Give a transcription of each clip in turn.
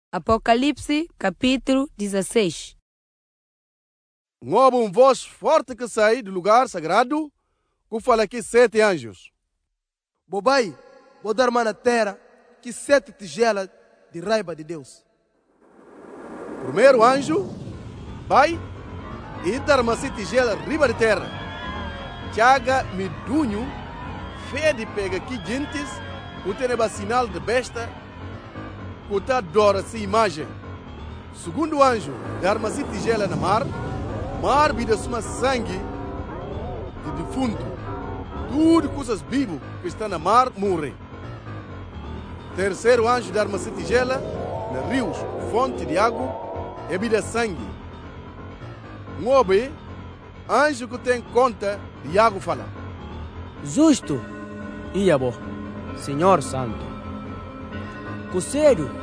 Apocalipse, capítulo 16. Houve voz forte que sai do lugar sagrado, que fala aqui 7 anjos. Bobai, vou dar uma na terra, que 7 tigelas de raiva de Deus. Primeiro anjo, vai e dar uma tigela riba de terra. Chaga medunho, fede pega aqui gentes, o teneba sinal de besta, o tá adora essa imagem. Segundo anjo, dar uma tigela na mar vida suma sangue de defunto. Tudo coisas vivas que está na mar morrem. Terceiro anjo, dar uma tigela na rios, fonte de água, é vida sangue. Ngobe, anjo que tem conta de água fala. Justo, Iabo, Senhor Santo. Coceiro,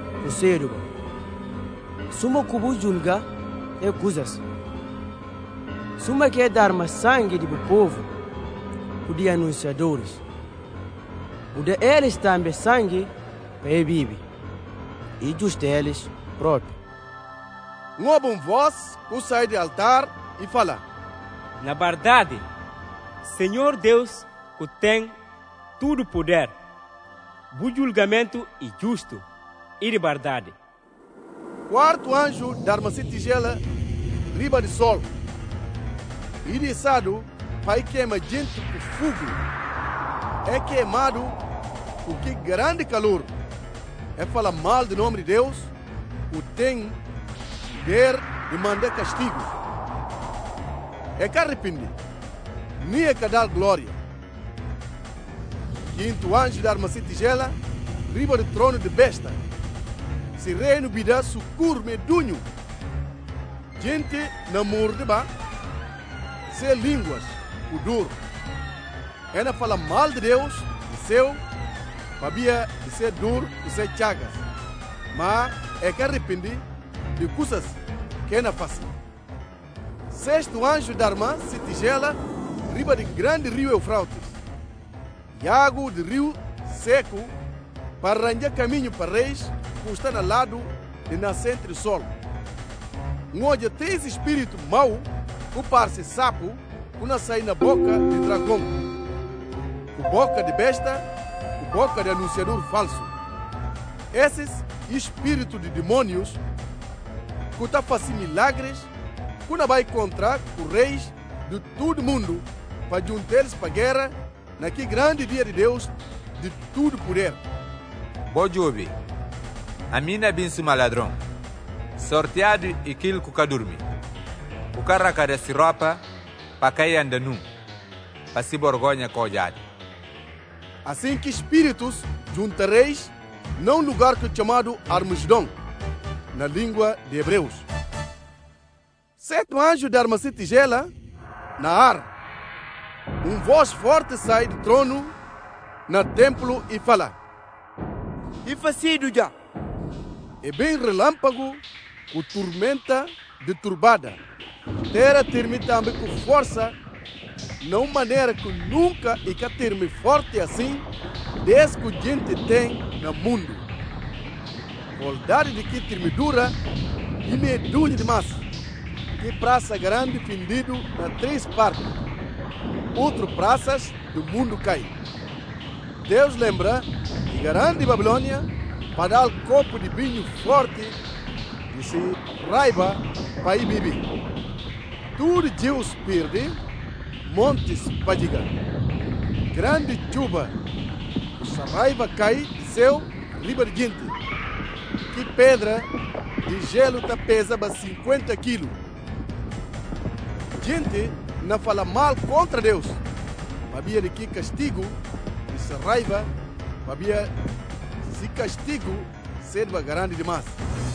suma cubo julga e coisas. Suma quer dar mais sangue de povo, o de anunciadores. O de eles também sangue para viver. E justo eles próprio. Ngobe voz que sai do altar e fala. Na verdade, Senhor Deus que tem todo o poder, o julgamento é justo e de verdade. Quarto anjo dar uma tigela riba de sol. E de sado vai queimar gente com fogo. É queimado com que grande calor. É falar mal do nome de Deus, o tem poder de mandar castigo. É que arrepende, nem é que dar glória. Quinto anjo dar uma tigela riba do trono de besta. Se reino bida sucur medunho. Gente na mordeba, se línguas, o duro. Ela fala mal de Deus, de seu, sabia de ser duro, de ser chagas. Mas é que arrepende de coisas que ela faz. Sexto anjo dar uma tigela riba de grande rio Eufrates. Água de rio seco para arranjar caminho para reis que estão ao lado de nascente do sol. Onde tem esse espírito mau, que parece sapo, que não sai na boca de dragão, com boca de besta, com boca de anunciador falso. Esses espíritos de demônios que estão fazendo milagres, que não vai encontrar os reis de todo mundo para juntar-se para a guerra naquele grande dia de Deus de tudo poder. Bojobi, a mina bin suma ladrão, sorteado e aquilo que dorme. O cara cada siropa para cair anda nu, para se borgonha cojado. Assim que espíritos juntareis num lugar que é chamado Armagedon, na língua de Hebreus. 7 anjos dar uma tigela na ar. Voz forte sai do trono no templo e fala. E facido já. É bem relâmpago, com tormenta de turbada. Terra termina também com força, não maneira que nunca e que termine forte assim, desde que a gente tem no mundo. Qualidade de que termine dura e medulha demais. Que praça grande fendido na 3 partes. Outras praças do mundo cai. Deus lembra que grande Babilônia para dar copo de vinho forte e se raiva para ir beber. Tudo Deus perde, montes para chegar. Grande chuva, essa raiva cai de céu, riba de gente. Que pedra de gelo tá pesa 50 quilos. Gente não fala mal contra Deus. Havia de que castigo, essa raiva, havia se castigo, serva grande demais.